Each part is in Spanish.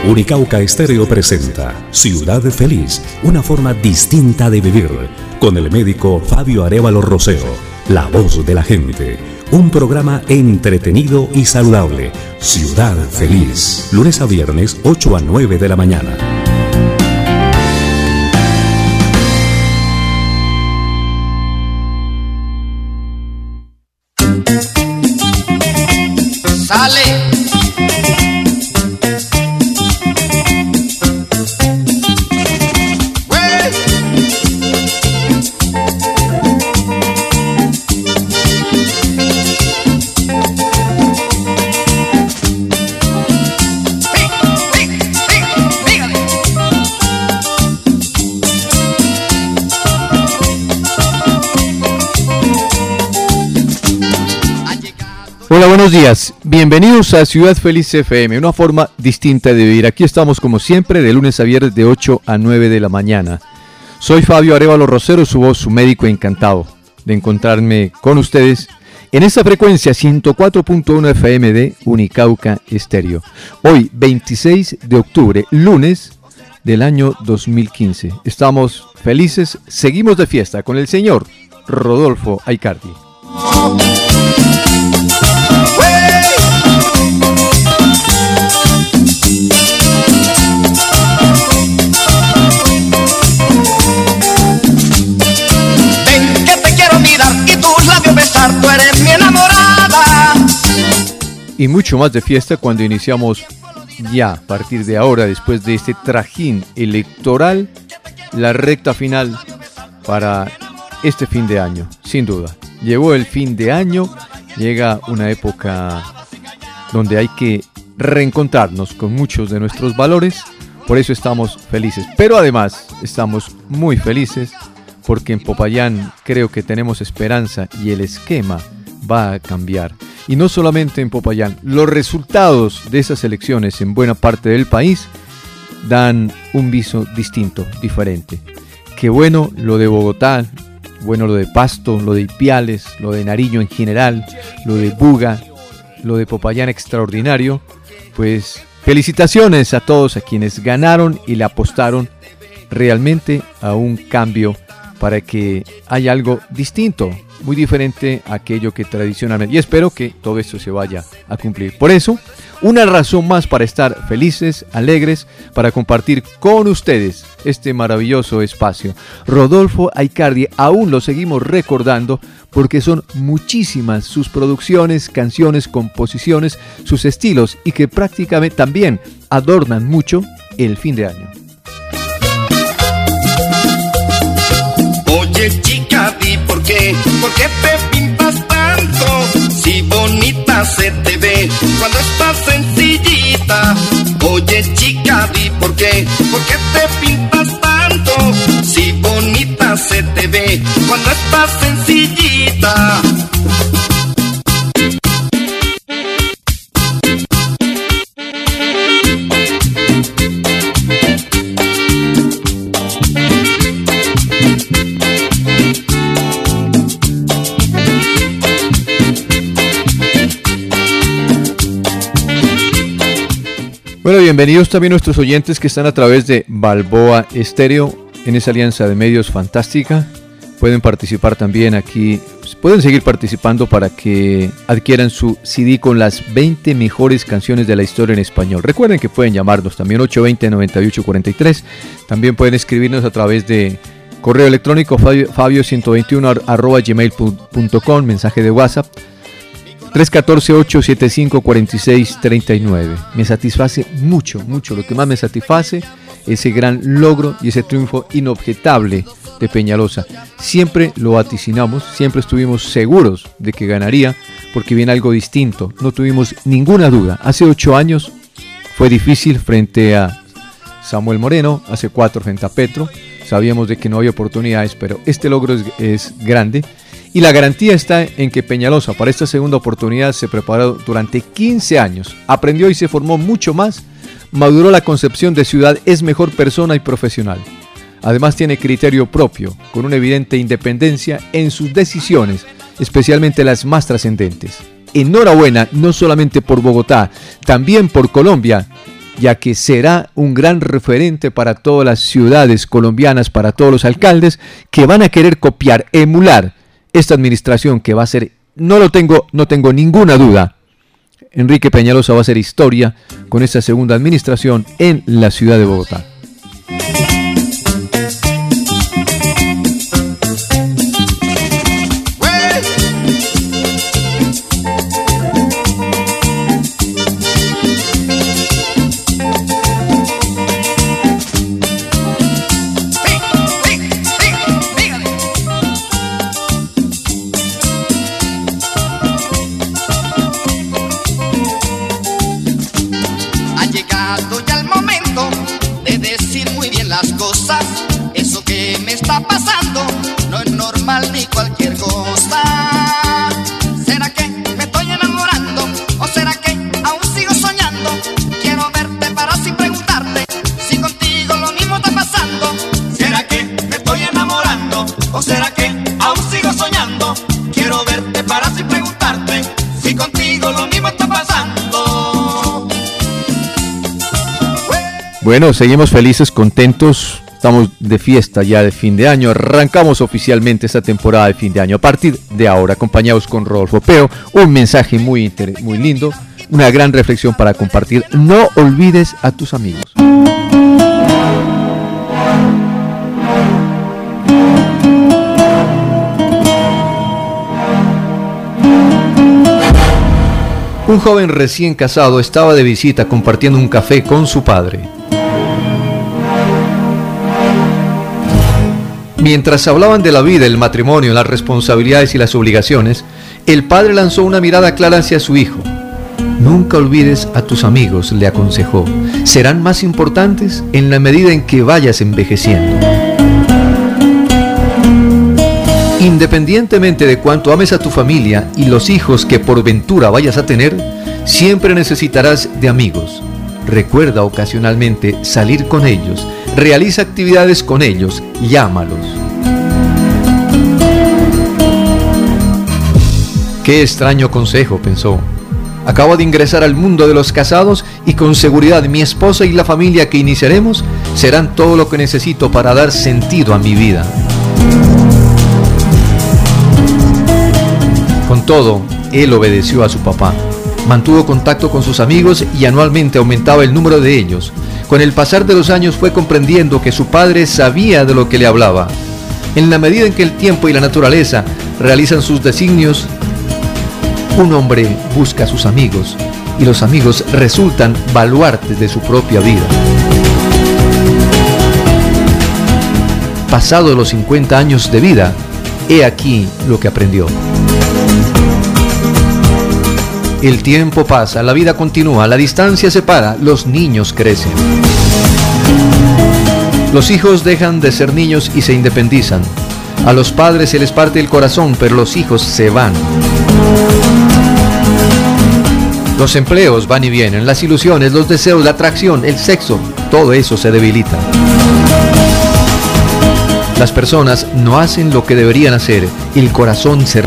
Unicauca Estéreo presenta Ciudad Feliz, una forma distinta de vivir, con el médico Fabio Arévalo Rosero, la voz de la gente. Un programa entretenido y saludable. Ciudad Feliz, lunes a viernes, 8 a 9 de la mañana. ¡Sale! Hola, buenos días. Bienvenidos a Ciudad Feliz FM, una forma distinta de vivir. Aquí estamos como siempre de lunes a viernes de 8 a 9 de la mañana. Soy Fabio Arévalo Rosero, su voz, su médico, encantado de encontrarme con ustedes en esta frecuencia 104.1 FM de Unicauca Estéreo. Hoy, 26 de octubre, lunes del año 2015. Estamos felices, seguimos de fiesta con el señor Rodolfo Aicardi. Tú eres mi enamorada. Y mucho más de fiesta cuando iniciamos ya, a partir de ahora, después de este trajín electoral, la recta final para este fin de año, sin duda. Llegó el fin de año, llega una época donde hay que reencontrarnos con muchos de nuestros valores, por eso estamos felices. Pero además estamos muy felices porque en Popayán creo que tenemos esperanza y el esquema va a cambiar. Y no solamente en Popayán, los resultados de esas elecciones en buena parte del país dan un viso distinto, diferente. Qué bueno lo de Bogotá, bueno lo de Pasto, lo de Ipiales, lo de Nariño en general, lo de Buga, lo de Popayán extraordinario. Pues felicitaciones a todos a quienes ganaron y le apostaron realmente a un cambio para que haya algo distinto, muy diferente a aquello que tradicionalmente, y espero que todo esto se vaya a cumplir. Por eso, una razón más para estar felices, alegres, para compartir con ustedes este maravilloso espacio. Rodolfo Aicardi, aún lo seguimos recordando porque son muchísimas sus producciones, canciones, composiciones, sus estilos y que prácticamente también adornan mucho el fin de año. Oye chica, di por qué te pintas tanto, si bonita se te ve cuando estás sencillita. Oye chica, di por qué te pintas tanto, si bonita se te ve cuando estás sencillita. Bueno, bienvenidos también nuestros oyentes que están a través de Balboa Estéreo en esa alianza de medios fantástica. Pueden participar también aquí, pueden seguir participando para que adquieran su CD con las 20 mejores canciones de la historia en español. Recuerden que pueden llamarnos también 820-9843. También pueden escribirnos a través de correo electrónico fabio121@gmail.com, mensaje de WhatsApp 314-875-4639. Me satisface mucho, lo que más me satisface, ese gran logro y ese triunfo inobjetable de Peñalosa. Siempre lo vaticinamos, siempre estuvimos seguros de que ganaría, porque viene algo distinto, no tuvimos ninguna duda. Hace 8 años fue difícil frente a Samuel Moreno, hace 4 frente a Petro, sabíamos de que no había oportunidades, pero este logro es grande. Y la garantía está en que Peñalosa para esta segunda oportunidad se preparó durante 15 años, aprendió y se formó mucho más, maduró la concepción de ciudad, es mejor persona y profesional. Además tiene criterio propio, con una evidente independencia en sus decisiones, especialmente las más trascendentes. Enhorabuena no solamente por Bogotá, también por Colombia ya que será un gran referente para todas las ciudades colombianas, para todos los alcaldes que van a querer copiar, emular esta administración que va a ser, no tengo ninguna duda, Enrique Peñalosa va a hacer historia con esta segunda administración en la ciudad de Bogotá. Ni cualquier cosa. ¿Será que me estoy enamorando? ¿O será que aún sigo soñando? Quiero verte para así preguntarte si contigo lo mismo está pasando. ¿Será que me estoy enamorando? ¿O será que aún sigo soñando? Quiero verte para así preguntarte si contigo lo mismo está pasando. Bueno, seguimos felices, contentos. Estamos de fiesta ya de fin de año, arrancamos oficialmente esta temporada de fin de año. A partir de ahora, acompañados con Rodolfo Peo, un mensaje muy lindo, una gran reflexión para compartir. No olvides a tus amigos. Un joven recién casado estaba de visita compartiendo un café con su padre. Mientras hablaban de la vida, el matrimonio, las responsabilidades y las obligaciones, el padre lanzó una mirada clara hacia su hijo. Nunca olvides a tus amigos, le aconsejó. Serán más importantes en la medida en que vayas envejeciendo. Independientemente de cuánto ames a tu familia y los hijos que por ventura vayas a tener, siempre necesitarás de amigos. Recuerda ocasionalmente salir con ellos, realiza actividades con ellos, llámalos. Qué extraño consejo, pensó. Acabo de ingresar al mundo de los casados y con seguridad mi esposa y la familia que iniciaremos serán todo lo que necesito para dar sentido a mi vida. Con todo, él obedeció a su papá. Mantuvo contacto con sus amigos y anualmente aumentaba el número de ellos. Con el pasar de los años fue comprendiendo que su padre sabía de lo que le hablaba. En la medida en que el tiempo y la naturaleza realizan sus designios, un hombre busca a sus amigos y los amigos resultan baluartes de su propia vida. Pasados los 50 años de vida, he aquí lo que aprendió. El tiempo pasa, la vida continúa, la distancia separa, los niños crecen. Los hijos dejan de ser niños y se independizan. A los padres se les parte el corazón, pero los hijos se van. Los empleos van y vienen, las ilusiones, los deseos, la atracción, el sexo, todo eso se debilita. Las personas no hacen lo que deberían hacer, el corazón se...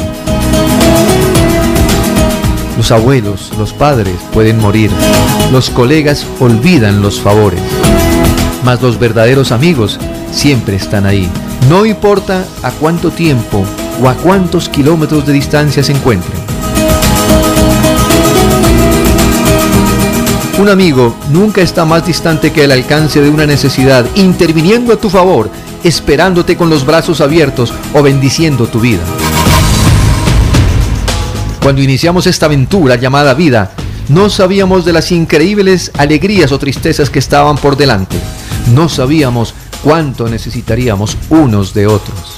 Los abuelos, los padres pueden morir, los colegas olvidan los favores, mas los verdaderos amigos siempre están ahí. No importa a cuánto tiempo o a cuántos kilómetros de distancia se encuentren. Un amigo nunca está más distante que el alcance de una necesidad, interviniendo a tu favor, esperándote con los brazos abiertos o bendiciendo tu vida. Cuando iniciamos esta aventura llamada vida, no sabíamos de las increíbles alegrías o tristezas que estaban por delante. No sabíamos cuánto necesitaríamos unos de otros.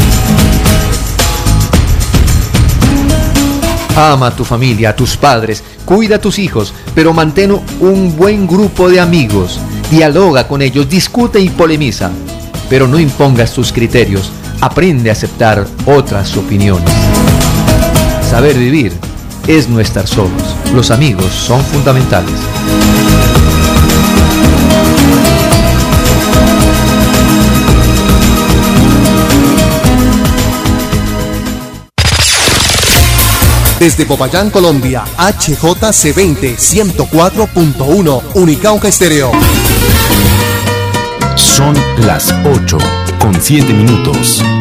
Ama a tu familia, a tus padres, cuida a tus hijos, pero mantén un buen grupo de amigos. Dialoga con ellos, discute y polemiza, pero no impongas tus criterios. Aprende a aceptar otras opiniones. Saber vivir es no estar solos. Los amigos son fundamentales. Desde Popayán, Colombia, HJC20 104.1 Unicauca Estéreo. Son las 8:07.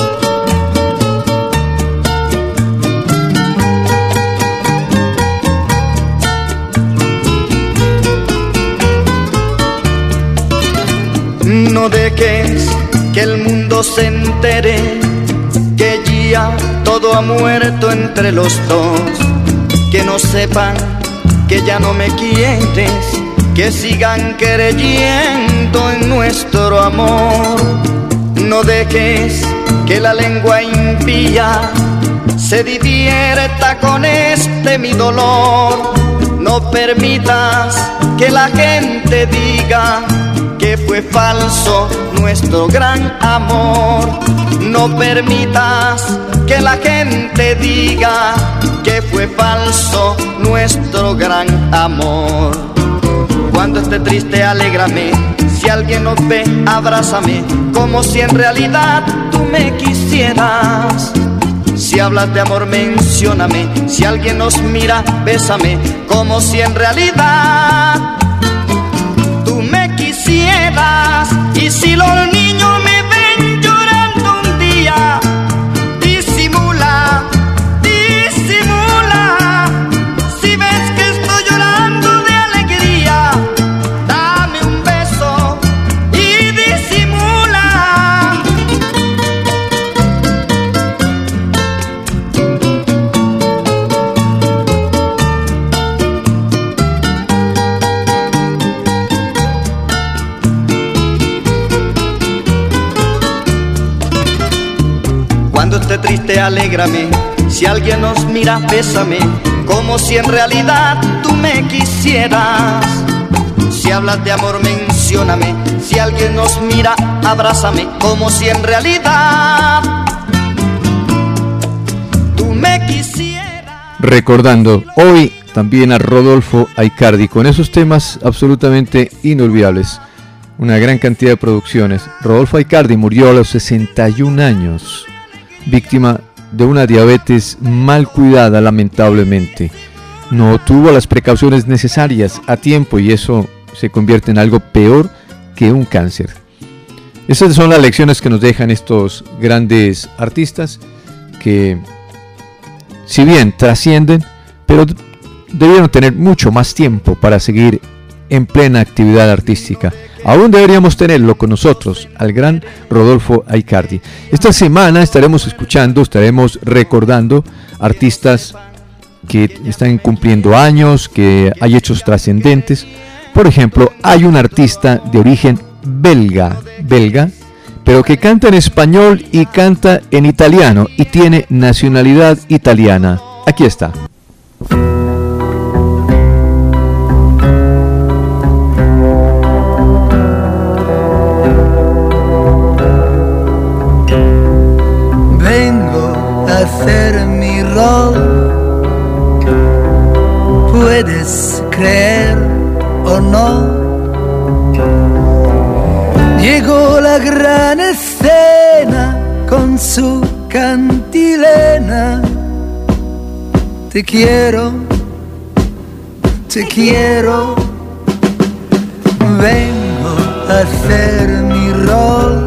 No dejes que el mundo se entere que ya todo ha muerto entre los dos. Que no sepan que ya no me quieres, que sigan creyendo en nuestro amor. No dejes que la lengua impía se divierta con este mi dolor. No permitas que la gente diga que fue falso nuestro gran amor. No permitas que la gente diga que fue falso nuestro gran amor. Cuando esté triste, alégrame. Si alguien nos ve, abrázame, como si en realidad tú me quisieras. Si hablas de amor, mencióname. Si alguien nos mira, bésame, como si en realidad tú me quisieras. Y si los niños me ven llorando un día, disimula, disimula. Si ves que estoy llorando de alegría, dame un beso y disimula. Cuando esté triste, alégrame. Si alguien nos mira, bésame, como si en realidad tú me quisieras. Si hablas de amor, mencióname. Si alguien nos mira, abrázame, como si en realidad tú me quisieras. Recordando hoy también a Rodolfo Aicardi con esos temas absolutamente inolvidables. Una gran cantidad de producciones. Rodolfo Aicardi murió a los 61 años. Víctima de una diabetes mal cuidada, lamentablemente. No tuvo las precauciones necesarias a tiempo y eso se convierte en algo peor que un cáncer. Esas son las lecciones que nos dejan estos grandes artistas que, si bien trascienden, pero debieron tener mucho más tiempo para seguir en plena actividad artística. Aún deberíamos tenerlo con nosotros, al gran Rodolfo Aicardi. Esta semana estaremos recordando artistas que están cumpliendo años, que hay hechos trascendentes. Por ejemplo, hay un artista de origen belga, pero que canta en español y canta en italiano y tiene nacionalidad italiana. Aquí está. Hacer mi rol, puedes creer o no. Llegó la gran escena con su cantilena. Te quiero, vengo a hacer mi rol.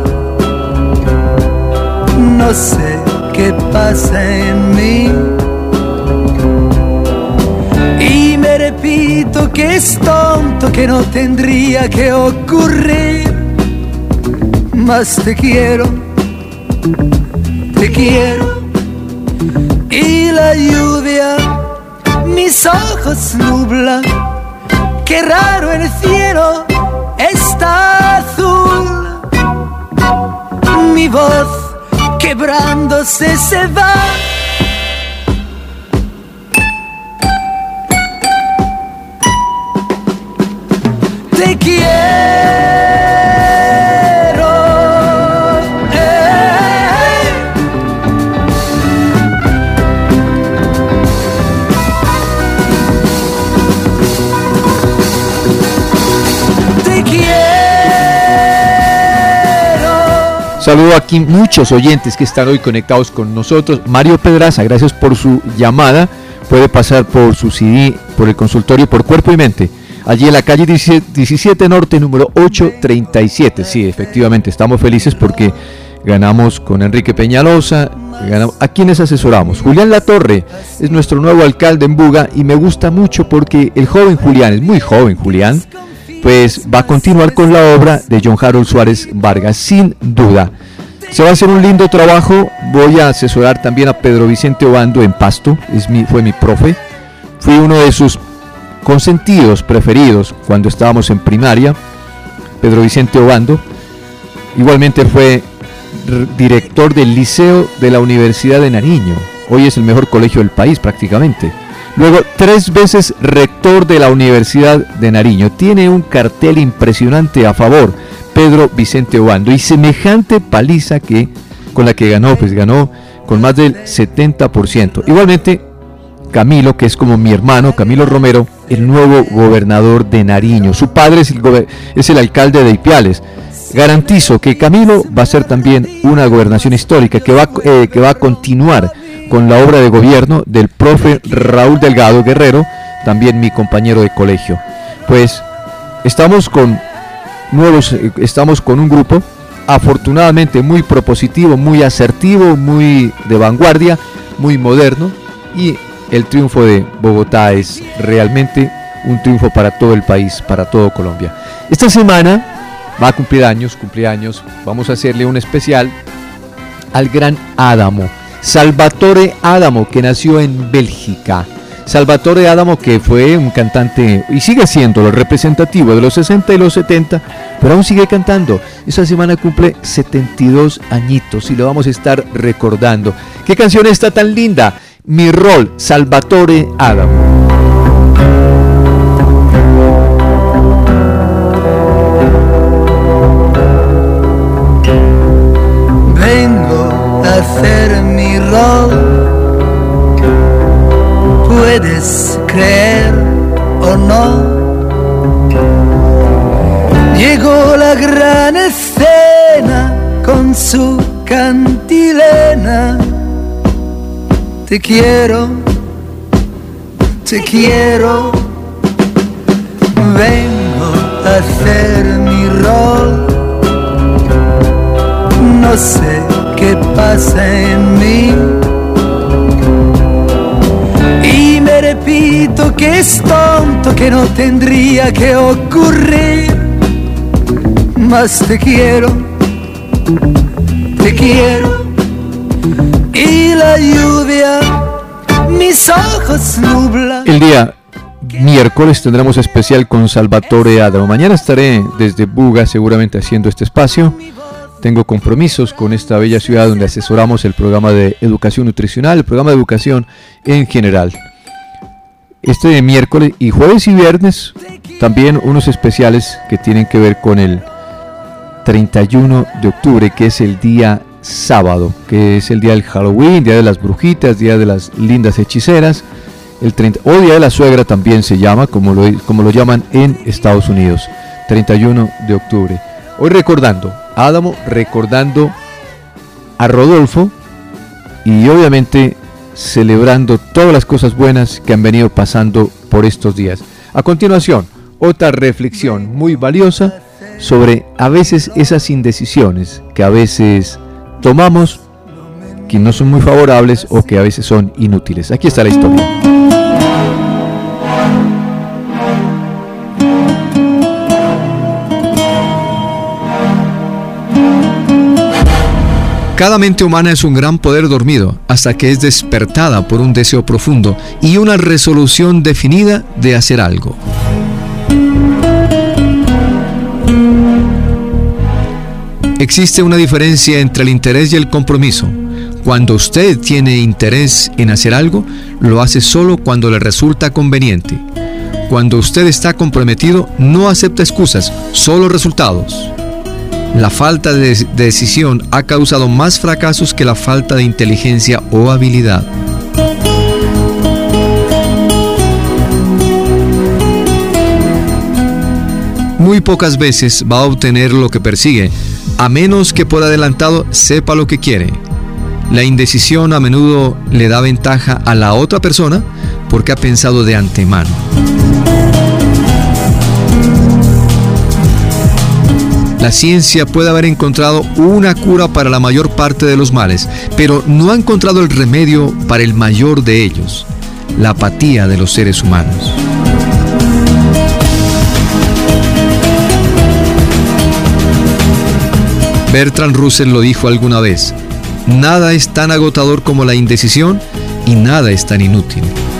No sé qué pasa en mí y me repito que es tonto, que no tendría que ocurrir, mas te quiero y la lluvia mis ojos nubla, qué raro el cielo está azul, mi voz quebrándose se va. Te quiero, te quiero. Saludo aquí muchos oyentes que están hoy conectados con nosotros. Mario Pedraza, gracias por su llamada. puede pasar por su CD, por el consultorio Por Cuerpo y Mente, allí en la calle 17 Norte, número 837. Sí, efectivamente, estamos felices porque ganamos con Enrique Peñalosa. ¿A quienes asesoramos? Julián Latorre es nuestro nuevo alcalde en Buga, y me gusta mucho porque el joven Julián, es muy joven Julián, pues va a continuar con la obra de John Harold Suárez Vargas, sin duda. Se va a hacer un lindo trabajo. Voy a asesorar también a Pedro Vicente Obando en Pasto, fue mi profe, fui uno de sus consentidos preferidos cuando estábamos en primaria. Pedro Vicente Obando igualmente fue director del Liceo de la Universidad de Nariño, hoy es el mejor colegio del país prácticamente. Luego 3 veces rector de la Universidad de Nariño. Tiene un cartel impresionante a favor Pedro Vicente Obando, y semejante paliza con la que ganó, pues ganó con más del 70%. Igualmente Camilo, que es como mi hermano, Camilo Romero, el nuevo gobernador de Nariño. Su padre es el alcalde de Ipiales. Garantizo que Camilo va a ser también una gobernación histórica que va a continuar con la obra de gobierno del profe Raúl Delgado Guerrero, también mi compañero de colegio. Pues estamos con un grupo afortunadamente muy propositivo, muy asertivo, muy de vanguardia, muy moderno, y el triunfo de Bogotá es realmente un triunfo para todo el país, para todo Colombia. Esta semana va a cumplir años, vamos a hacerle un especial al gran Adamo, Salvatore Adamo, que nació en Bélgica. Salvatore Adamo, que fue un cantante y sigue siendo lo representativo de los 60 y los 70, pero aún sigue cantando. Esta semana cumple 72 añitos y lo vamos a estar recordando. ¿Qué canción está tan linda? Mi Rol, Salvatore Adamo. Hacer mi rol, puedes creer o no. Llegó la gran escena con su cantilena. Te quiero, vengo a hacer mi rol. No sé qué pasa en mí, y me repito que es tonto, que no tendría que ocurrir, mas te quiero, y la lluvia mis ojos nubla. El día miércoles tendremos especial con Salvatore Adamo. Mañana estaré desde Buga seguramente haciendo este espacio. Tengo compromisos con esta bella ciudad donde asesoramos el programa de educación nutricional, el programa de educación en general. Este miércoles y jueves y viernes también unos especiales que tienen que ver con el 31 de octubre, que es el día sábado, que es el día del Halloween, día de las brujitas, día de las lindas hechiceras, o día de la suegra también se llama, como lo llaman en Estados Unidos, 31 de octubre. Hoy recordando Adamo, recordando a Rodolfo, y obviamente celebrando todas las cosas buenas que han venido pasando por estos días. A continuación, otra reflexión muy valiosa sobre a veces esas indecisiones que a veces tomamos, que no son muy favorables o que a veces son inútiles. Aquí está la historia. Cada mente humana es un gran poder dormido hasta que es despertada por un deseo profundo y una resolución definida de hacer algo. Existe una diferencia entre el interés y el compromiso. Cuando usted tiene interés en hacer algo, lo hace solo cuando le resulta conveniente. Cuando usted está comprometido, no acepta excusas, solo resultados. La falta de decisión ha causado más fracasos que la falta de inteligencia o habilidad. Muy pocas veces va a obtener lo que persigue, a menos que por adelantado sepa lo que quiere. La indecisión a menudo le da ventaja a la otra persona porque ha pensado de antemano. La ciencia puede haber encontrado una cura para la mayor parte de los males, pero no ha encontrado el remedio para el mayor de ellos, la apatía de los seres humanos. Bertrand Russell lo dijo alguna vez: nada es tan agotador como la indecisión y nada es tan inútil.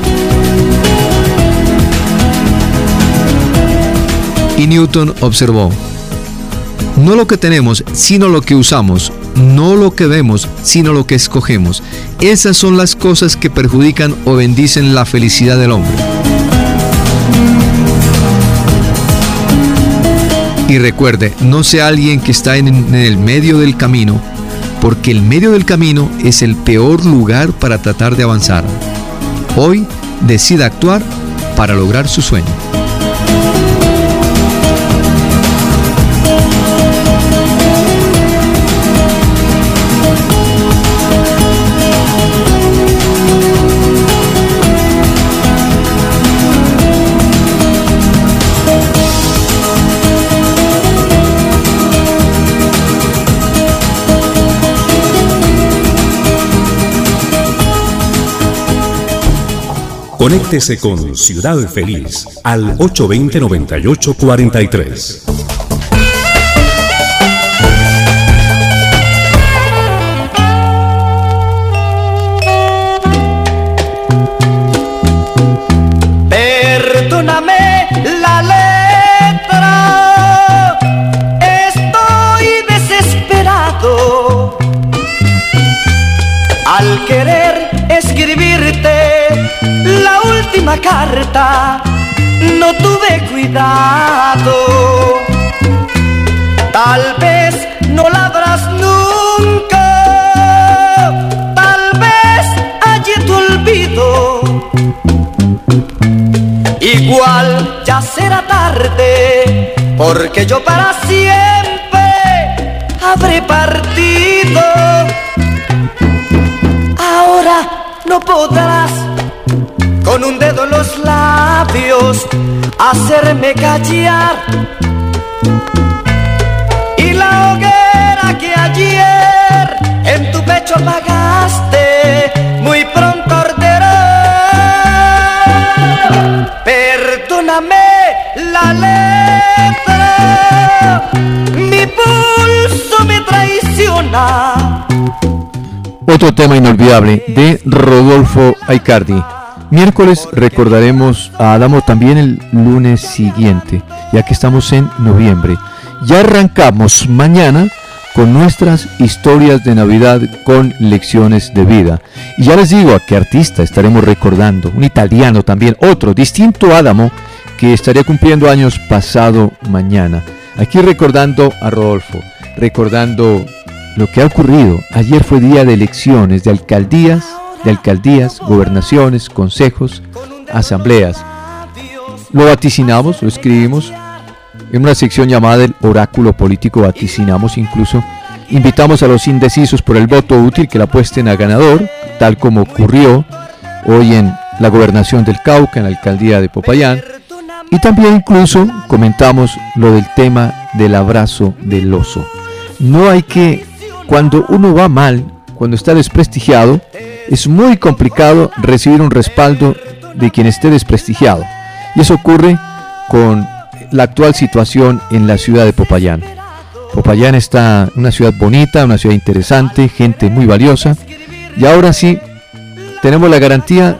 Y Newton observó: no lo que tenemos, sino lo que usamos, no lo que vemos, sino lo que escogemos. Esas son las cosas que perjudican o bendicen la felicidad del hombre. Y recuerde, no sea alguien que está en el medio del camino, porque el medio del camino es el peor lugar para tratar de avanzar. Hoy decida actuar para lograr su sueño. Conéctese con Ciudad Feliz al 820-9843. Perdóname la letra, estoy desesperado al querer escribirte la última carta. No tuve cuidado, tal vez no la abras nunca, tal vez allí te olvido. Igual ya será tarde, porque yo para siempre habré partido. Ahora no podrás con un dedo en los labios hacerme callar, y la hoguera que ayer en tu pecho apagaste muy pronto arderá. Perdóname la letra, mi pulso me traiciona. Otro tema inolvidable de Rodolfo Aicardi. Miércoles recordaremos a Adamo también el lunes siguiente, ya que estamos en noviembre. Ya arrancamos mañana con nuestras historias de Navidad con lecciones de vida. Y ya les digo a qué artista estaremos recordando, un italiano también, otro, distinto a Adamo, que estaría cumpliendo años pasado mañana. Aquí recordando a Rodolfo, recordando lo que ha ocurrido. Ayer fue día de elecciones de alcaldías, gobernaciones, consejos, asambleas. Lo vaticinamos, lo escribimos en una sección llamada el Oráculo Político. Vaticinamos, incluso invitamos a los indecisos por el voto útil que la apuesten a ganador, tal como ocurrió hoy en la gobernación del Cauca, en la alcaldía de Popayán. Y también incluso comentamos lo del tema del abrazo del oso. No hay que, cuando uno va mal, cuando está desprestigiado, es muy complicado recibir un respaldo de quien esté desprestigiado. Y eso ocurre con la actual situación en la ciudad de Popayán. Popayán está una ciudad bonita, una ciudad interesante, gente muy valiosa. Y ahora sí, tenemos la garantía,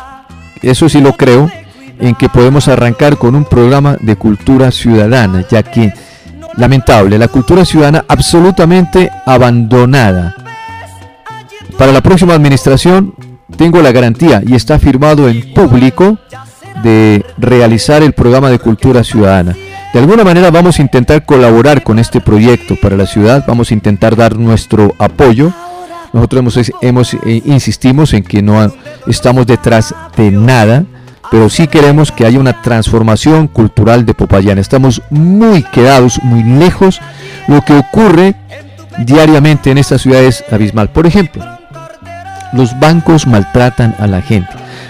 eso sí lo creo, en que podemos arrancar con un programa de cultura ciudadana, ya que, lamentable, la cultura ciudadana absolutamente abandonada. Para la próxima administración tengo la garantía, y está firmado en público, de realizar el programa de cultura ciudadana. De alguna manera vamos a intentar colaborar con este proyecto para la ciudad, vamos a intentar dar nuestro apoyo. Nosotros insistimos en que no estamos detrás de nada, pero sí queremos que haya una transformación cultural de Popayán. Estamos muy quedados, muy lejos. Lo que ocurre diariamente en esta ciudad es abismal. Por ejemplo, los bancos maltratan a la gente.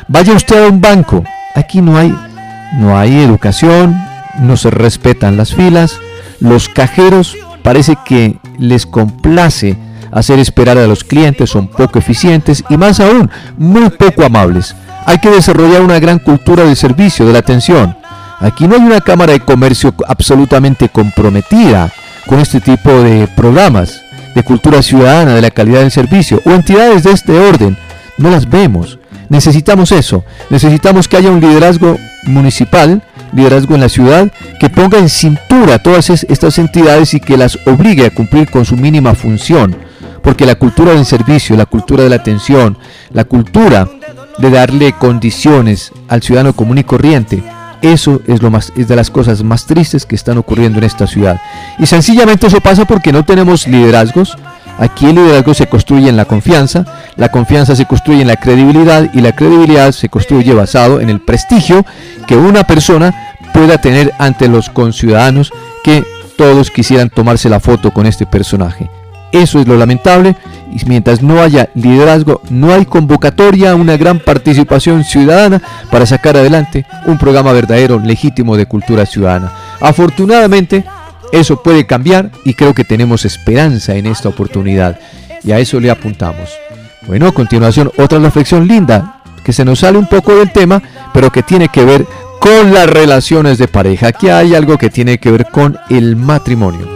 Vaya usted a un banco. Aquí no hay educación, no se respetan las filas. Los cajeros parece que les complace hacer esperar a los clientes, son poco eficientes y más aún, muy poco amables. Hay que desarrollar una gran cultura de servicio, de la atención. Aquí no hay una cámara de comercio absolutamente comprometida con este tipo de programas de cultura ciudadana, de la calidad del servicio, o entidades de este orden. No las vemos. Necesitamos eso. Necesitamos que haya un liderazgo municipal, liderazgo en la ciudad, que ponga en cintura a todas estas entidades y que las obligue a cumplir con su mínima función. Porque la cultura del servicio, la cultura de la atención, la cultura de darle condiciones al ciudadano común y corriente, eso es de las cosas más tristes que están ocurriendo en esta ciudad. Y sencillamente eso pasa porque no tenemos liderazgos. Aquí el liderazgo se construye en la confianza se construye en la credibilidad y la credibilidad se construye basado en el prestigio que una persona pueda tener ante los conciudadanos, que todos quisieran tomarse la foto con este personaje. Eso es lo lamentable, y mientras no haya liderazgo, no hay convocatoria a una gran participación ciudadana para sacar adelante un programa verdadero, legítimo de cultura ciudadana. Afortunadamente, eso puede cambiar y creo que tenemos esperanza en esta oportunidad y a eso le apuntamos. Bueno, a continuación, otra reflexión linda, que se nos sale un poco del tema, pero que tiene que ver con las relaciones de pareja. Aquí hay algo que tiene que ver con el matrimonio.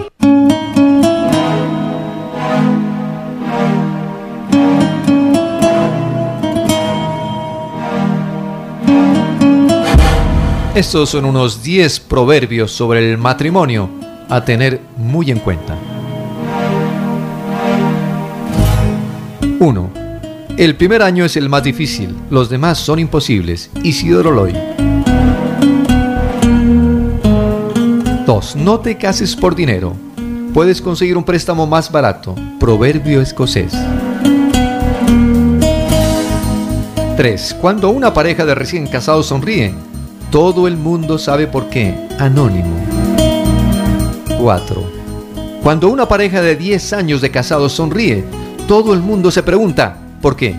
Estos son unos 10 proverbios sobre el matrimonio a tener muy en cuenta. 1. El primer año es el más difícil, los demás son imposibles. Isidoro Loy. 2. No te cases por dinero. Puedes conseguir un préstamo más barato. Proverbio escocés. 3. Cuando una pareja de recién casados sonríe, todo el mundo sabe por qué. Anónimo. 4. Cuando una pareja de 10 años de casados sonríe, todo el mundo se pregunta ¿por qué?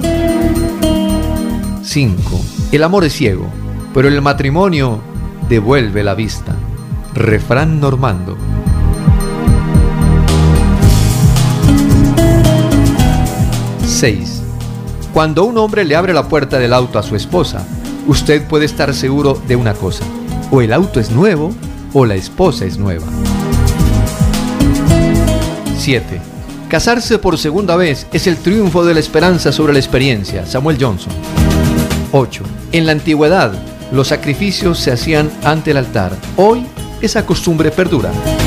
5. El amor es ciego, pero el matrimonio devuelve la vista. Refrán normando. 6. Cuando un hombre le abre la puerta del auto a su esposa, usted puede estar seguro de una cosa: o el auto es nuevo o la esposa es nueva. 7. Casarse por segunda vez es el triunfo de la esperanza sobre la experiencia. Samuel Johnson. 8. En la antigüedad, los sacrificios se hacían ante el altar. Hoy, esa costumbre perdura.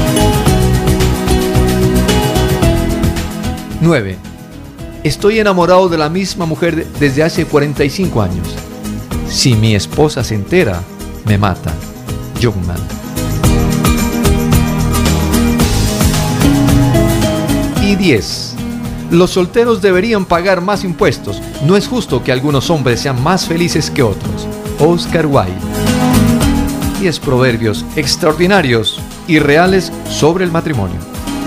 9. Estoy enamorado de la misma mujer desde hace 45 años. Si mi esposa se entera, me mata. Jungmann. Y 10. Los solteros deberían pagar más impuestos. No es justo que algunos hombres sean más felices que otros. Oscar Wilde. 10 proverbios extraordinarios y reales sobre el matrimonio.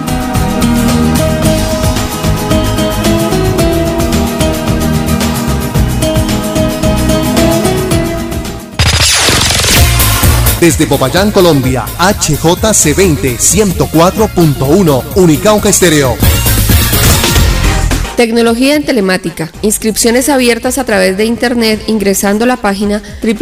Desde Popayán, Colombia, HJC20 104.1 Unicauca Estéreo. Tecnología en telemática. Inscripciones abiertas a través de internet ingresando a la página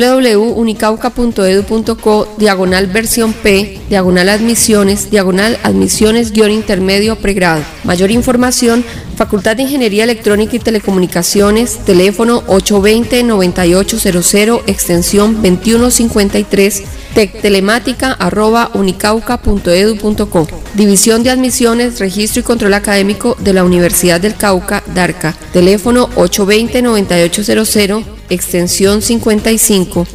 www.unicauca.edu.co/versión P, /admisiones, /admisiones-intermedio pregrado. Mayor información, Facultad de Ingeniería Electrónica y Telecomunicaciones, teléfono 820-9800, extensión 2153, tectelemática@unicauca.edu.co. División de Admisiones, Registro y Control Académico de la Universidad del Cauca, DARCA, teléfono 820-9800, extensión 55,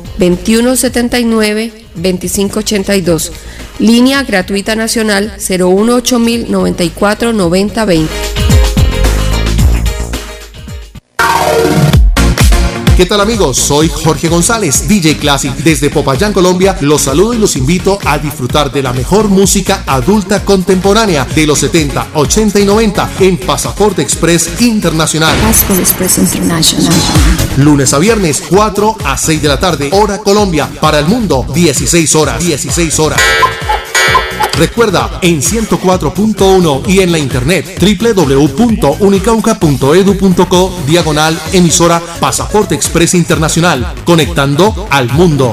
2179-2582. Línea gratuita nacional 018 094 9020. ¿Qué tal amigos? Soy Jorge González, DJ Classic. Desde Popayán, Colombia, los saludo y los invito a disfrutar de la mejor música adulta contemporánea de los 70, 80 y 90 en Pasaporte Express Internacional. Pasaporte Express International. Lunes a viernes, 4 a 6 de la tarde, hora Colombia. Para el mundo, 16 horas. 16 horas. Recuerda, en 104.1 y en la internet www.unicauca.edu.co/emisora Pasaporte Express Internacional, conectando al mundo.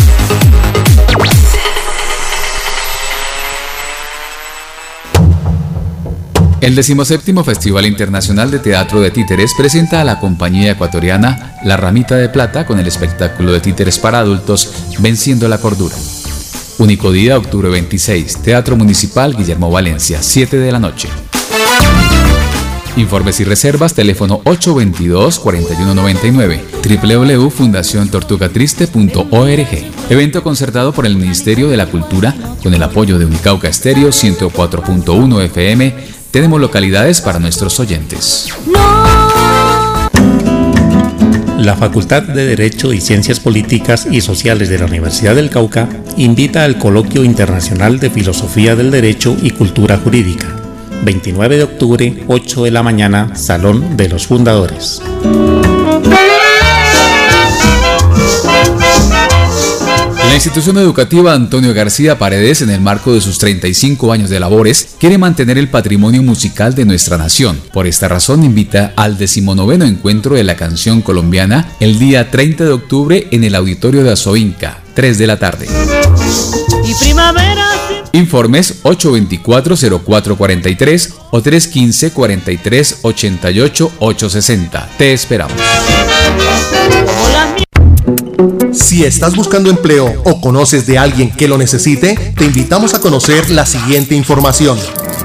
El 17º Festival Internacional de Teatro de Títeres presenta a la compañía ecuatoriana La Ramita de Plata con el espectáculo de títeres para adultos Venciendo la Cordura. Único día, octubre 26, Teatro Municipal Guillermo Valencia, 7 de la noche. Informes y reservas, teléfono 822-4199, www.fundaciontortugatriste.org. Evento concertado por el Ministerio de la Cultura con el apoyo de Unicauca Estéreo 104.1 FM. Tenemos localidades para nuestros oyentes. La Facultad de Derecho y Ciencias Políticas y Sociales de la Universidad del Cauca invita al Coloquio Internacional de Filosofía del Derecho y Cultura Jurídica, 29 de octubre, 8 de la mañana, Salón de los Fundadores. La institución educativa Antonio García Paredes, en el marco de sus 35 años de labores, quiere mantener el patrimonio musical de nuestra nación. Por esta razón, invita al 19º Encuentro de la Canción Colombiana el día 30 de octubre en el Auditorio de Azoinca, 3 de la tarde. Y primavera. Informes 824-0443 o 315-4388-860. Te esperamos. Si estás buscando empleo o conoces de alguien que lo necesite, te invitamos a conocer la siguiente información.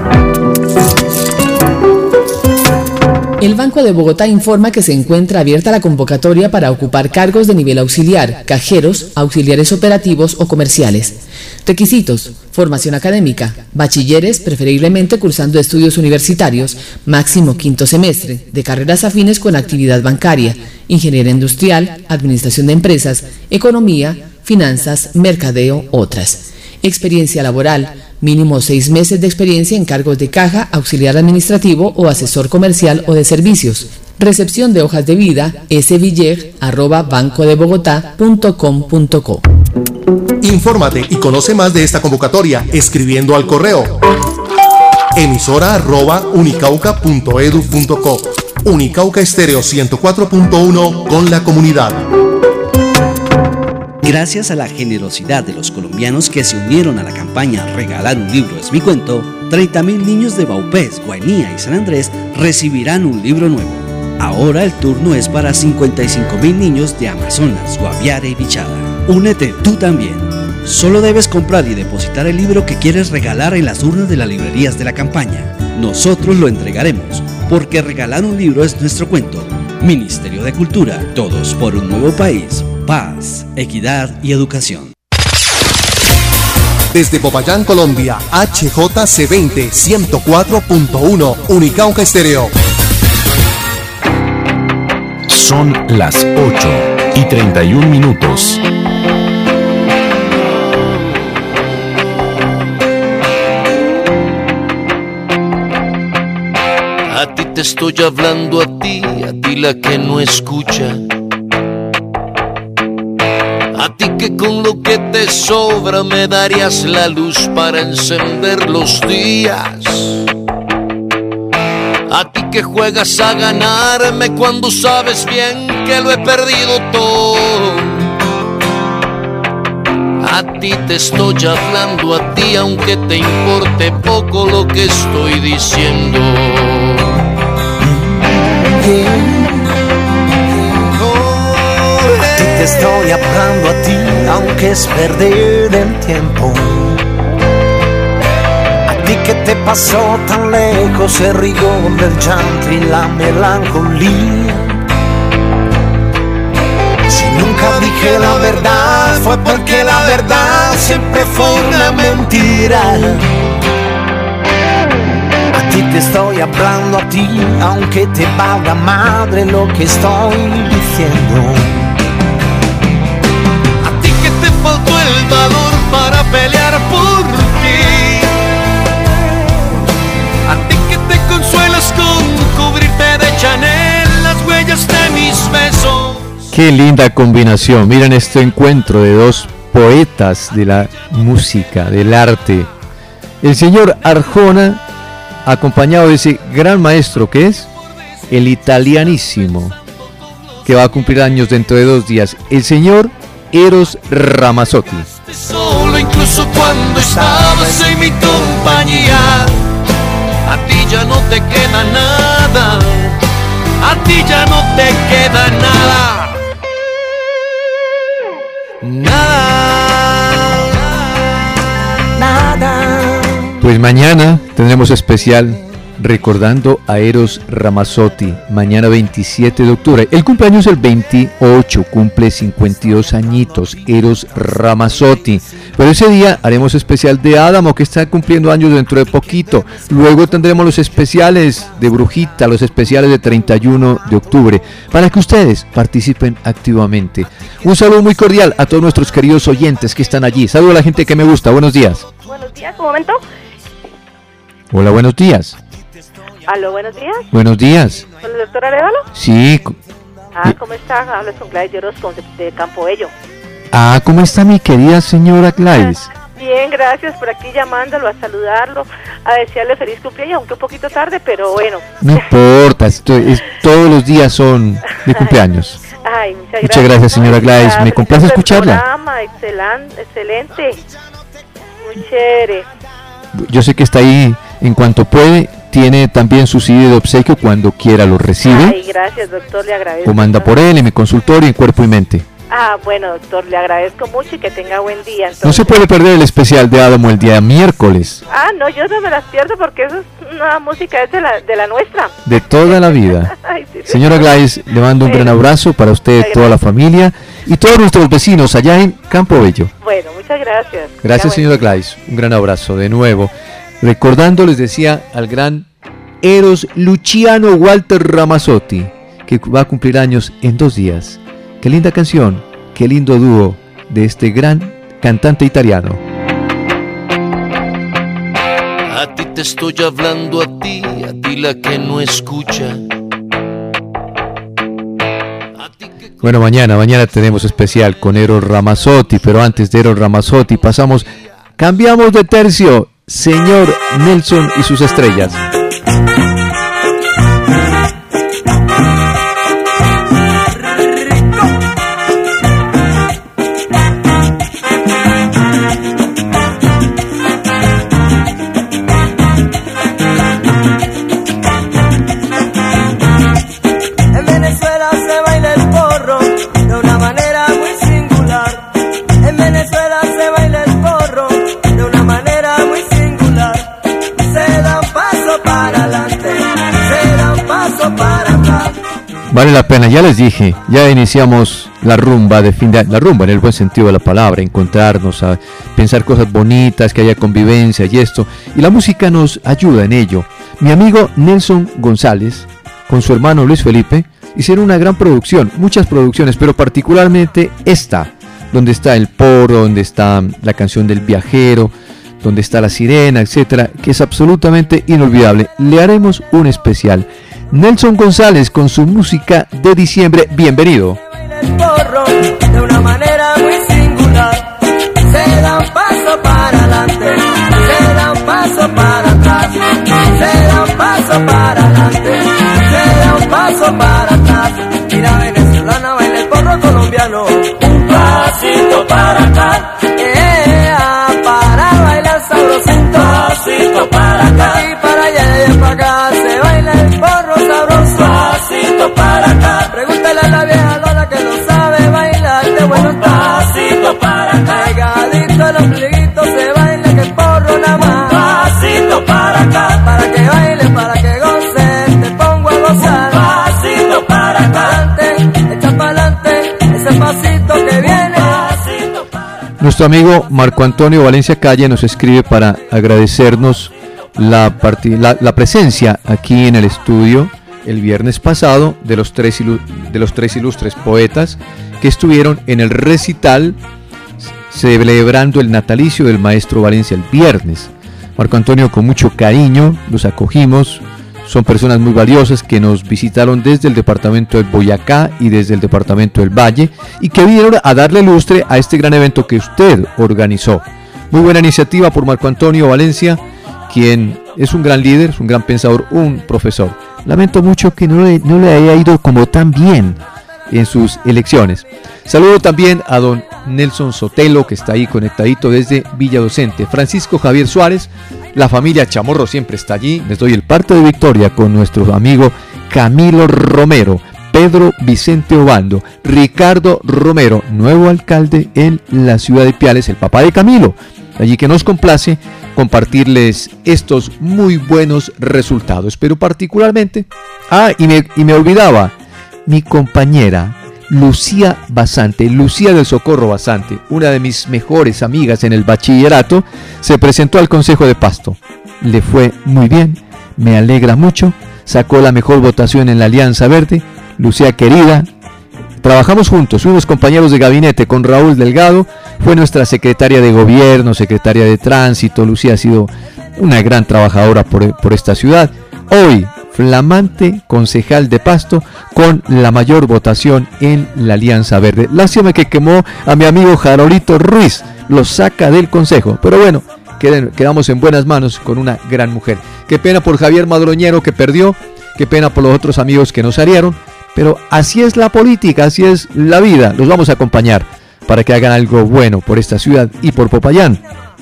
El Banco de Bogotá informa que se encuentra abierta la convocatoria para ocupar cargos de nivel auxiliar, cajeros, auxiliares operativos o comerciales. Requisitos: formación académica, bachilleres, preferiblemente cursando estudios universitarios, máximo quinto semestre, de carreras afines con actividad bancaria, ingeniería industrial, administración de empresas, economía, finanzas, mercadeo, otras. Experiencia laboral: mínimo 6 meses de experiencia en cargos de caja, auxiliar administrativo o asesor comercial o de servicios. Recepción de hojas de vida, sviller@bancodebogotá.com.co. Infórmate y conoce más de esta convocatoria escribiendo al correo emisora@unicauca.edu.co. Unicauca Estéreo 104.1 con la comunidad. Gracias a la generosidad de los colombianos que se unieron a la campaña Regalar un libro es mi cuento, 30.000 niños de Vaupés, Guainía y San Andrés recibirán un libro nuevo. Ahora el turno es para 55.000 niños de Amazonas, Guaviare y Bichada. Únete tú también. Solo debes comprar y depositar el libro que quieres regalar en las urnas de las librerías de la campaña. Nosotros lo entregaremos, porque regalar un libro es nuestro cuento. Ministerio de Cultura, todos por un nuevo país. Paz, equidad y educación. Desde Popayán, Colombia, HJC20 104.1 Unicauca Estéreo. Son las 8:31. A ti te estoy hablando, a ti la que no escucha. A ti que con lo que te sobra me darías la luz para encender los días. A ti que juegas a ganarme cuando sabes bien que lo he perdido todo. A ti te estoy hablando, a ti aunque te importe poco lo que estoy diciendo. A ti te estoy hablando, a ti aunque es perder el tiempo. A ti que te pasó tan lejos el rigor del llanto y la melancolía. Si nunca dije la verdad fue porque la verdad siempre fue una mentira. A ti te estoy hablando a ti, aunque te valga madre lo que estoy diciendo. A ti que te faltó el valor para pelear por ti, a ti que te consuelas con cubrirte de Chanel las huellas de mis besos. Qué linda combinación. Miren este encuentro de dos poetas de la música, del arte. El señor Arjona, acompañado de ese gran maestro que es el italianísimo, que va a cumplir años dentro de 2 días, el señor Eros Ramazzotti. Solo incluso cuando estabas en mi compañía, a ti ya no te queda nada, a ti ya no te queda nada. Nada. Pues mañana tendremos especial recordando a Eros Ramazzotti, mañana 27 de octubre. El cumpleaños el 28, cumple 52 añitos, Eros Ramazzotti. Pero ese día haremos especial de Adamo, que está cumpliendo años dentro de poquito. Luego tendremos los especiales de Brujita, los especiales de 31 de octubre, para que ustedes participen activamente. Un saludo muy cordial a todos nuestros queridos oyentes que están allí. Saludo a la gente que me gusta. Buenos días. Buenos días, un momento. Hola, buenos días. Aló, buenos días. Buenos días. ¿Con el doctor Arevalo? Sí. ¿Cómo está? Hablas con Gladys Orozco de Campo Bello. ¿Cómo está mi querida señora Gladys? Bien, gracias, por aquí llamándolo a saludarlo, a desearle feliz cumpleaños, aunque un poquito tarde, pero bueno. No importa, todos los días son de cumpleaños. Ay, muchas gracias, señora Gladys, me complace escucharla. Programa, excelente, muy chévere. Yo sé que está ahí en cuanto puede. Tiene también su CD de obsequio, cuando quiera lo recibe. Ay, gracias, doctor, le agradezco. O manda por él en mi consultorio en Cuerpo y Mente. Bueno, doctor, le agradezco mucho y que tenga buen día. Entonces. No se puede perder el especial de Adamo el día miércoles. No, yo no me las pierdo porque eso es una música es de la nuestra. De toda la vida. Ay, sí, señora Gladys, le mando un gran abrazo para usted, toda la familia y todos nuestros vecinos allá en Campo Bello. Bueno, muchas gracias. Gracias, señora Gladys. Un gran abrazo de nuevo. Recordando, les decía, al gran Eros Luciano Walter Ramazzotti, que va a cumplir años en 2 días. Qué linda canción, qué lindo dúo de este gran cantante italiano. A ti te estoy hablando, a ti la que no escucha. Bueno, mañana tenemos especial con Eros Ramazzotti, pero antes de Eros Ramazzotti cambiamos de tercio. Señor Nelson y sus estrellas. En Venezuela se baila el porro de una manera muy singular. En Venezuela se baila el porro de una manera muy singular. Se da un paso para adelante, se da un paso para atrás. Vale la pena, ya les dije, ya iniciamos la rumba de fin de año, la rumba en el buen sentido de la palabra, encontrarnos, a pensar cosas bonitas, que haya convivencia y esto, y la música nos ayuda en ello. Mi amigo Nelson González, con su hermano Luis Felipe, hicieron una gran producción, muchas producciones, pero particularmente esta, donde está el porro, donde está la canción del viajero, donde está la sirena, etcétera, que es absolutamente inolvidable. Le haremos un especial. Nelson González con su música de diciembre, bienvenido. El porro de una manera muy singular. Se da un paso para adelante, se da un paso para atrás, se da un paso para adelante, se da un paso para atrás. Mira, venezolana baila el porro colombiano. Un pasito para acá, para bailar sabrosito. Pasito para acá, y para allá y para acá se baila el porro sabroso. Pasito para acá, pregúntale a la vieja Lola que no sabe bailar de buenos pasitos para acá. Pegadito al ombliguito se baila que el porro nada más. Pasito para acá, para que baile, para que goce, te pongo a gozar. Pasito para acá, echa pa'lante, ese pasito que viene. Nuestro amigo Marco Antonio Valencia Calle nos escribe para agradecernos la presencia aquí en el estudio el viernes pasado de los tres ilustres poetas que estuvieron en el recital celebrando el natalicio del maestro Valencia el viernes. Marco Antonio, con mucho cariño los acogimos. Son personas muy valiosas que nos visitaron desde el departamento del Boyacá y desde el departamento del Valle y que vinieron a darle lustre a este gran evento que usted organizó. Muy buena iniciativa por Marco Antonio Valencia, quien es un gran líder, es un gran pensador, un profesor. Lamento mucho que no le haya ido como tan bien en sus elecciones. Saludo también a don Nelson Sotelo, que está ahí conectadito desde Villa Docente. Francisco Javier Suárez, la familia Chamorro siempre está allí. Les doy el parte de victoria con nuestro amigo Camilo Romero, Pedro Vicente Obando, Ricardo Romero, nuevo alcalde en la ciudad de Piales, el papá de Camilo. Allí que nos complace compartirles estos muy buenos resultados. Pero particularmente, y me olvidaba, mi compañera Lucía Basante, Lucía del Socorro Basante, una de mis mejores amigas en el bachillerato, se presentó al Consejo de Pasto. Le fue muy bien, me alegra mucho, sacó la mejor votación en la Alianza Verde. Lucía querida, trabajamos juntos, fuimos compañeros de gabinete con Raúl Delgado, fue nuestra secretaria de gobierno, secretaria de tránsito. Lucía ha sido una gran trabajadora por esta ciudad. Hoy, flamante concejal de Pasto con la mayor votación en la Alianza Verde. Lástima que quemó a mi amigo Jarolito Ruiz, lo saca del consejo, pero bueno, quedamos en buenas manos con una gran mujer. Qué pena por Javier Madroñero que perdió, qué pena por los otros amigos que nos aliaron, pero así es la política, así es la vida. Los vamos a acompañar para que hagan algo bueno por esta ciudad y por Popayán.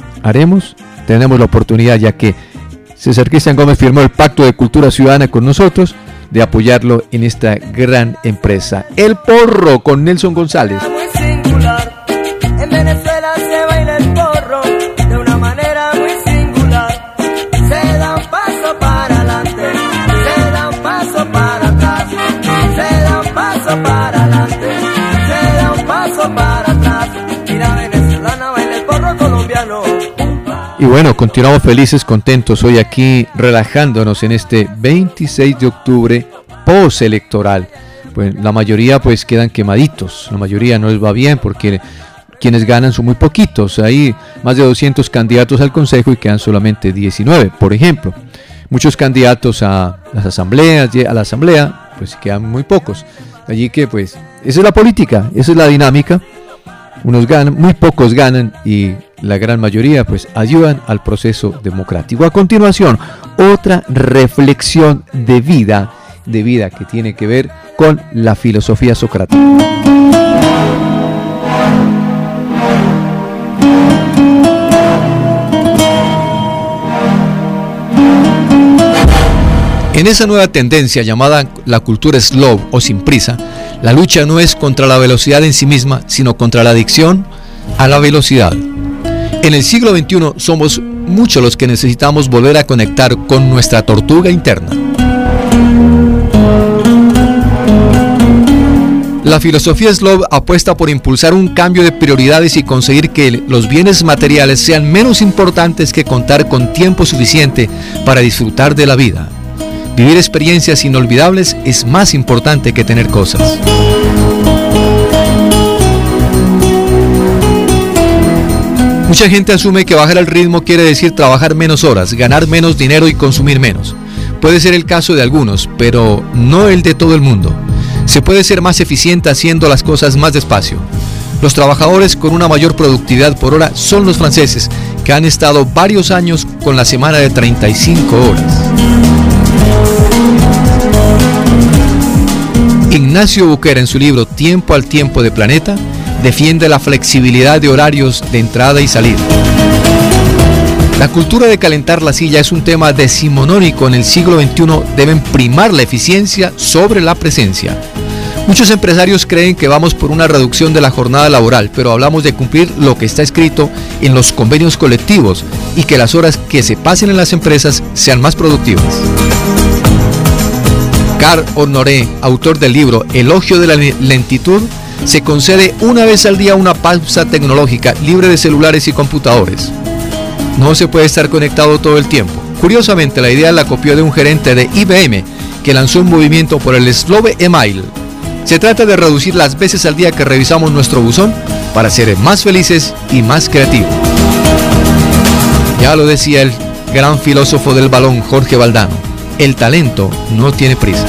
Tenemos la oportunidad, ya que César Cristian Gómez firmó el Pacto de Cultura Ciudadana con nosotros, de apoyarlo en esta gran empresa. El Porro con Nelson González. En Venezuela se baila el porro de una manera muy singular. Se da un paso para adelante, se da un paso para atrás, se da un paso para adelante, se da un paso para atrás. Mira, venezolana baila el porro colombiano. Y bueno, continuamos felices, contentos hoy aquí relajándonos en este 26 de octubre postelectoral. Pues la mayoría pues quedan quemaditos, la mayoría no les va bien porque quienes ganan son muy poquitos. Hay más de 200 candidatos al consejo y quedan solamente 19, por ejemplo. Muchos candidatos a las asambleas, a la asamblea, pues quedan muy pocos. Allí que pues esa es la política, esa es la dinámica. Unos ganan, muy pocos ganan y la gran mayoría pues ayudan al proceso democrático. A continuación, otra reflexión de vida que tiene que ver con la filosofía socrática. En esa nueva tendencia llamada la cultura slow o sin prisa, la lucha no es contra la velocidad en sí misma, sino contra la adicción a la velocidad. En el siglo XXI somos muchos los que necesitamos volver a conectar con nuestra tortuga interna. La filosofía slow apuesta por impulsar un cambio de prioridades y conseguir que los bienes materiales sean menos importantes que contar con tiempo suficiente para disfrutar de la vida. Vivir experiencias inolvidables es más importante que tener cosas. Mucha gente asume que bajar el ritmo quiere decir trabajar menos horas, ganar menos dinero y consumir menos. Puede ser el caso de algunos, pero no el de todo el mundo. Se puede ser más eficiente haciendo las cosas más despacio. Los trabajadores con una mayor productividad por hora son los franceses, que han estado varios años con la semana de 35 horas. Ignacio Buquera, en su libro Tiempo al Tiempo de Planeta, defiende la flexibilidad de horarios de entrada y salida. La cultura de calentar la silla es un tema decimonónico. En el siglo XXI deben primar la eficiencia sobre la presencia. Muchos empresarios creen que vamos por una reducción de la jornada laboral, pero hablamos de cumplir lo que está escrito en los convenios colectivos y que las horas que se pasen en las empresas sean más productivas. Carl Honoré, autor del libro Elogio de la lentitud, se concede una vez al día una pausa tecnológica libre de celulares y computadores. no se puede estar conectado todo el tiempo. Curiosamente, la idea la copió de un gerente de IBM que lanzó un movimiento por el Slove Email. Se trata de reducir las veces al día que revisamos nuestro buzón para ser más felices y más creativos. Ya lo decía el gran filósofo del balón Jorge Valdano, el talento no tiene prisa.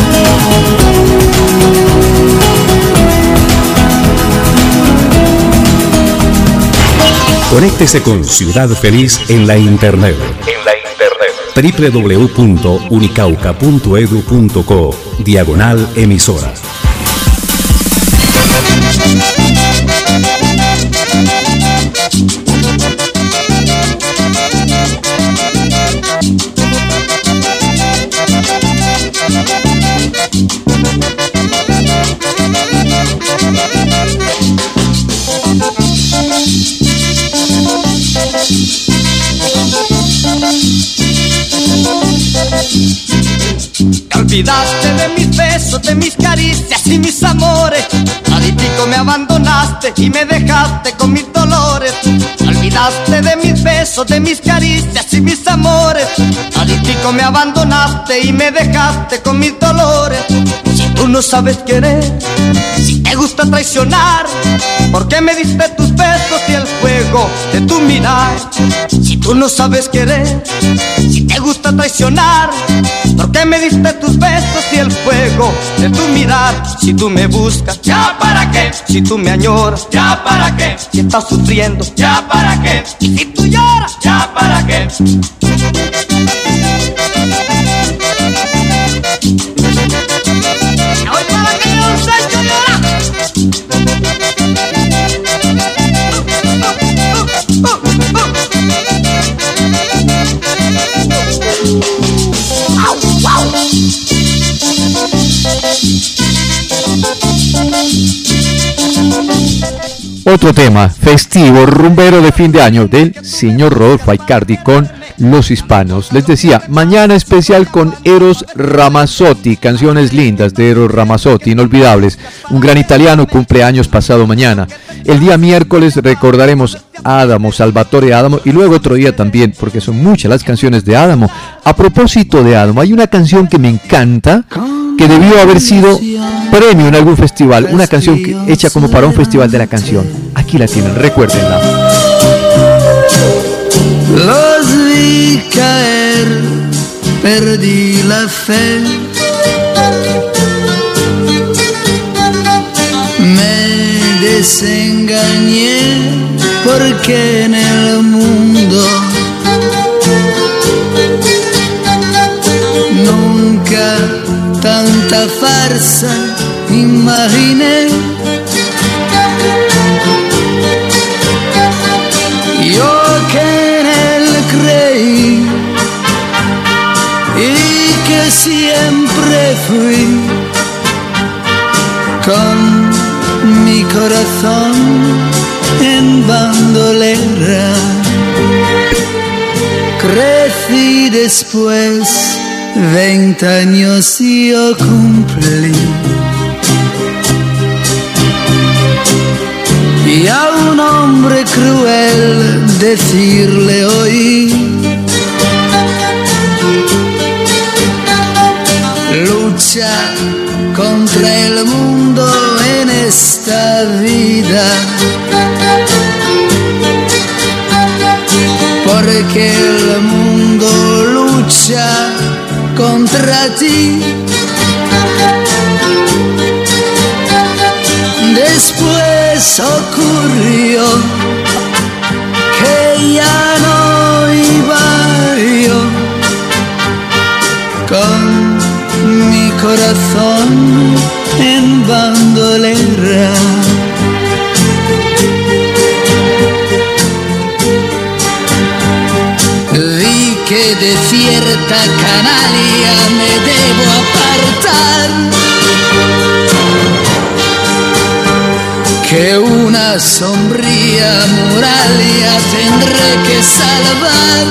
Conéctese con Ciudad Feliz en la internet. www.unicauca.edu.co/emisora. Te olvidaste de mis besos, de mis caricias y mis amores. Toditico me abandonaste y me dejaste con mis dolores. Te olvidaste de mis besos, de mis caricias y mis amores. Toditico me abandonaste y me dejaste con mis dolores. Si tú no sabes querer, si te gusta traicionar, ¿por qué me diste tus besos y el fuego de tu mirar? Si tú no sabes querer, si te gusta traicionar, ¿por qué me diste tus besos y el fuego de tu mirar? Si tú me buscas, ¿ya para qué? Si tú me añoras, ¿ya para qué? Si estás sufriendo, ¿ya para qué? Y si tú lloras, ¿ya para qué? Hoy para que no se llora. Otro tema festivo, rumbero de fin de año del señor Rodolfo Aicardi con Los Hispanos. Les decía, mañana especial con Eros Ramazzotti, canciones lindas de Eros Ramazzotti, inolvidables. Un gran italiano, cumpleaños pasado mañana. El día miércoles recordaremos a Adamo, Salvatore Adamo, y luego otro día también, porque son muchas las canciones de Adamo. A propósito de Adamo, hay una canción que me encanta, que debió haber sido premio en algún festival, una canción hecha como para un festival de la canción. Aquí la tienen, recuérdenla. Los vi caer, perdí la fe, me desengañé porque en el mundo nunca tanta farsa imaginé. Yo que en él creí y que siempre fui con mi corazón en bandolera. Crecí después, 20 años yo cumplí, y a un hombre cruel decirle oí: lucha contra el mundo en esta vida, porque el mundo lucha contra ti. Después ocurrió que ya no iba yo con mi corazón en bandolera. Vi que de cierta canalla me debo apartar, que una sombría muralla tendré que salvar,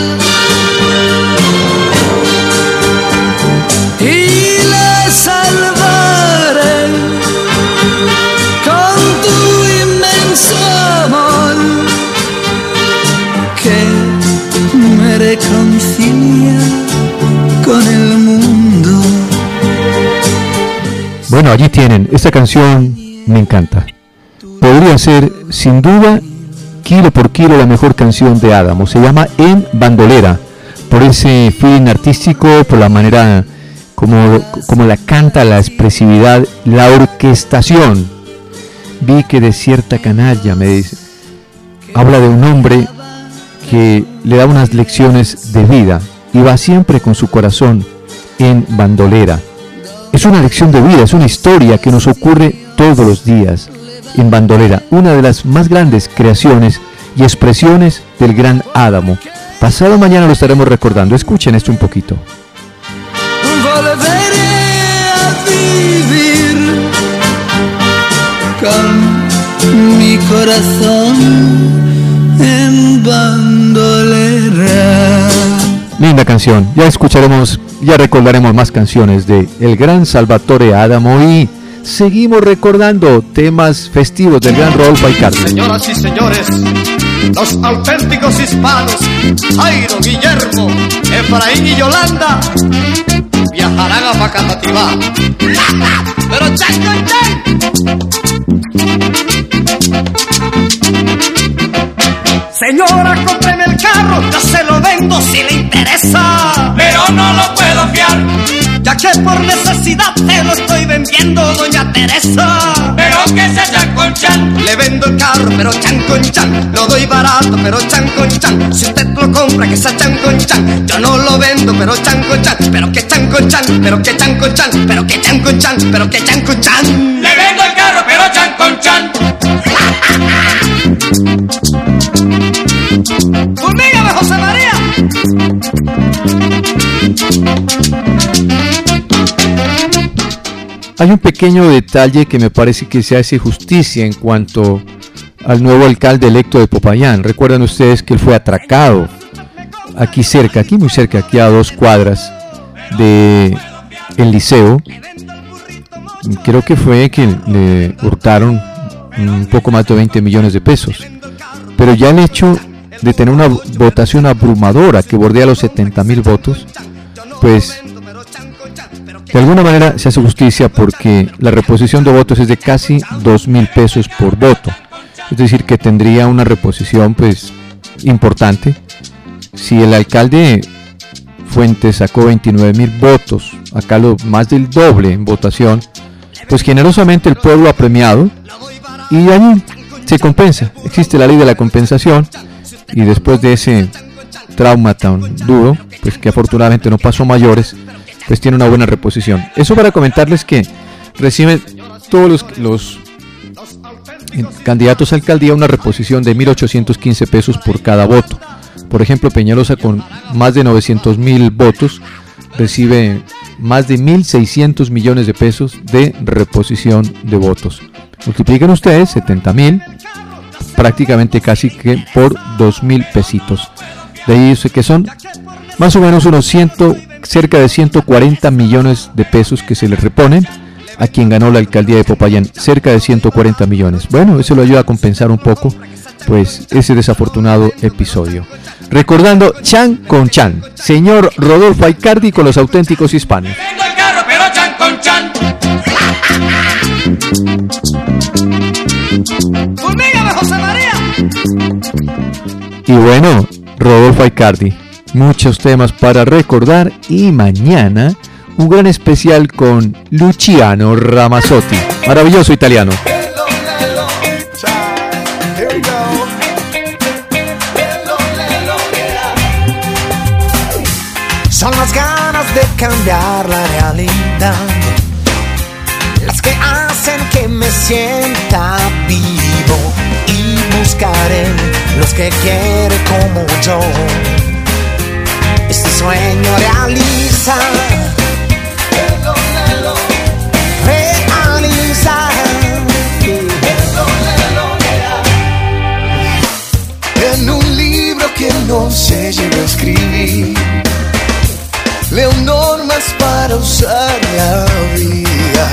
y la salvaré con tu inmenso amor, que reconcilia con el mundo. Bueno, allí tienen, esta canción me encanta. Podría ser, sin duda, kilo por kilo la mejor canción de Adamo. Se llama En Bandolera, por ese feeling artístico, por la manera como la canta, la expresividad, la orquestación. Vi que de cierta canalla, me dice, habla de un hombre que le da unas lecciones de vida y va siempre con su corazón en bandolera. Es una lección de vida, es una historia que nos ocurre todos los días en bandolera, una de las más grandes creaciones y expresiones del gran Adamo. Pasado mañana lo estaremos recordando. Escuchen esto un poquito. Volveré a vivir con mi corazón en bandolera. Linda canción. Ya escucharemos, ya recordaremos más canciones de el gran Salvatore Adamo y seguimos recordando temas festivos del gran Rodolfo Aicardi. Señoras y señores, los auténticos hispanos, Jairo, Guillermo, Efraín y Yolanda, viajarán a Facatativá. Pero chan, chan, chan. Señora, cómpreme el carro, yo se lo vendo si le interesa. Pero no lo puedo fiar, ya que por necesidad te lo estoy vendiendo, doña Teresa. Pero que sea chan con chan. Le vendo el carro, pero chan con chan. Lo doy barato, pero chan con chan. Si usted lo compra, que sea chan con chan. Yo no lo vendo, pero chan con chan. Pero que chan con chan, pero que chan con chan. Pero que chan con chan, pero que chan con chan. Le vendo el carro, pero chan con chan. ¡Fumígame, José María! Hay un pequeño detalle que me parece que se hace justicia en cuanto al nuevo alcalde electo de Popayán. Recuerdan ustedes que él fue atracado aquí cerca, aquí muy cerca, aquí a 2 cuadras de el liceo. Creo que fue que le hurtaron un poco más de 20 millones de pesos. Pero ya el hecho de tener una votación abrumadora que bordea los 70.000 votos, pues de alguna manera se hace justicia porque la reposición de votos es de casi 2.000 pesos por voto. Es decir, que tendría una reposición pues importante. Si el alcalde Fuentes sacó 29.000 votos, acá más del doble en votación, pues generosamente el pueblo ha premiado y allí se compensa. Existe la ley de la compensación y después de ese trauma tan duro, pues que afortunadamente no pasó mayores, pues tiene una buena reposición. Eso para comentarles que reciben todos los candidatos a alcaldía una reposición de 1.815 pesos por cada voto. Por ejemplo, Peñalosa con más de 900.000 votos recibe más de 1.600 millones de pesos de reposición de votos. Multipliquen ustedes 70.000, prácticamente casi que por 2.000 pesitos. De ahí que son más o menos cerca de 140 millones de pesos que se le reponen a quien ganó la alcaldía de Popayán, cerca de 140 millones. Bueno, eso lo ayuda a compensar un poco pues ese desafortunado episodio. Recordando Chan con Chan, señor Rodolfo Aicardi con los auténticos hispanos. Vengo el carro, pero chan con chan. ¡Fumígame, José María! Y bueno, Rodolfo Aicardi, muchos temas para recordar y mañana un gran especial con Luciano Ramazzotti, maravilloso italiano. Son las ganas de cambiar la realidad las que hacen que me sienta vivo y buscaré los que quieren como yo. Este sueño realiza, en un libro que no se llegó a escribir. Leo normas para usar la vida,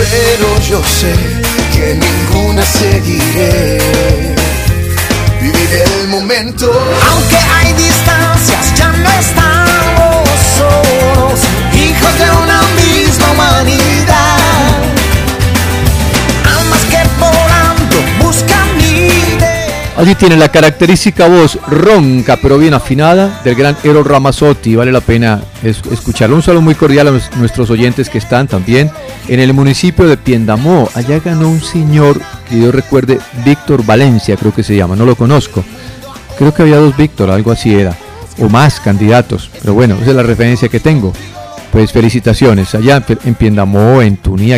pero yo sé que ninguna seguiré. Viviré el momento. Aunque hay distancias, ya no estamos solos, hijos de una misma humanidad. Almas que volando buscan mi Allí tiene la característica voz ronca pero bien afinada del gran Eros Ramazzotti. Vale la pena escucharlo. Un saludo muy cordial a nuestros oyentes que están también en el municipio de Piendamó. Allá ganó un señor que yo recuerde, Víctor Valencia creo que se llama, no lo conozco. Creo que había 2 Víctor, algo así era, o más candidatos, pero bueno, esa es la referencia que tengo. Pues felicitaciones allá en Piendamó, en Tunía,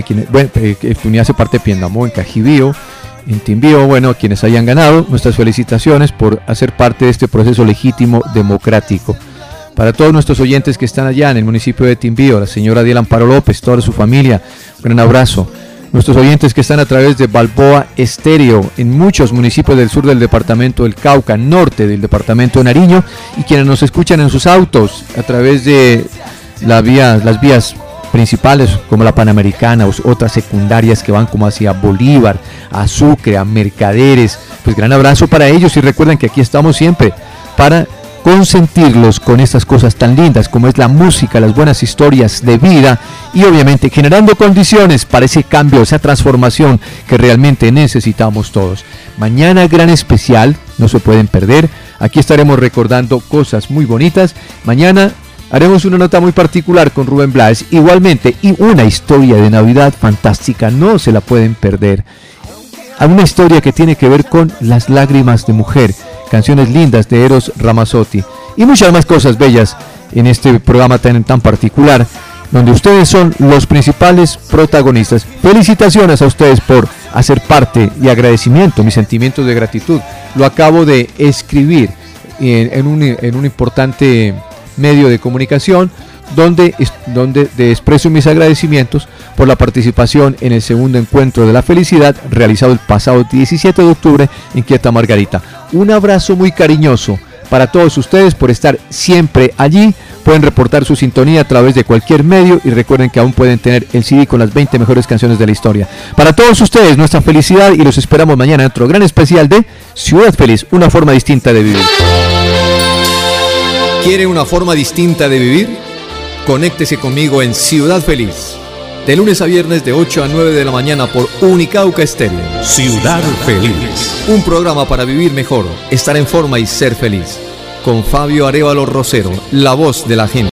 Tunía hace parte de Piendamó, en Cajibío, en Timbío, bueno, quienes hayan ganado, nuestras felicitaciones por hacer parte de este proceso legítimo democrático. Para todos nuestros oyentes que están allá en el municipio de Timbío, la señora Diela Amparo López, toda su familia, un gran abrazo. Nuestros oyentes que están a través de Balboa Estéreo en muchos municipios del sur del departamento del Cauca, norte del departamento de Nariño, y quienes nos escuchan en sus autos a través de las vías principales como la Panamericana o otras secundarias que van como hacia Bolívar, a Sucre, a Mercaderes. Pues gran abrazo para ellos y recuerden que aquí estamos siempre para consentirlos con estas cosas tan lindas como es la música, las buenas historias de vida y obviamente generando condiciones para ese cambio, esa transformación que realmente necesitamos todos. Mañana gran especial, no se pueden perder. Aquí estaremos recordando cosas muy bonitas. Mañana haremos una nota muy particular con Rubén Blades, igualmente, y una historia de Navidad fantástica, no se la pueden perder. Una historia que tiene que ver con las lágrimas de mujer, canciones lindas de Eros Ramazzotti y muchas más cosas bellas en este programa tan particular, donde ustedes son los principales protagonistas. Felicitaciones a ustedes por hacer parte y agradecimiento, mis sentimientos de gratitud. Lo acabo de escribir en un importante medio de comunicación donde expreso mis agradecimientos por la participación en el segundo encuentro de la felicidad realizado el pasado 17 de octubre en Quieta Margarita. Un abrazo muy cariñoso para todos ustedes por estar siempre allí. Pueden reportar su sintonía a través de cualquier medio y recuerden que aún pueden tener el CD con las 20 mejores canciones de la historia. Para todos ustedes nuestra felicidad y los esperamos mañana en otro gran especial de Ciudad Feliz, una forma distinta de vivir. ¿Quiere una forma distinta de vivir? Conéctese conmigo en Ciudad Feliz, de lunes a viernes de 8 a 9 de la mañana por Unicauca Estéreo. Ciudad Feliz. Un programa para vivir mejor, estar en forma y ser feliz. Con Fabio Arévalo Rosero, la voz de la gente.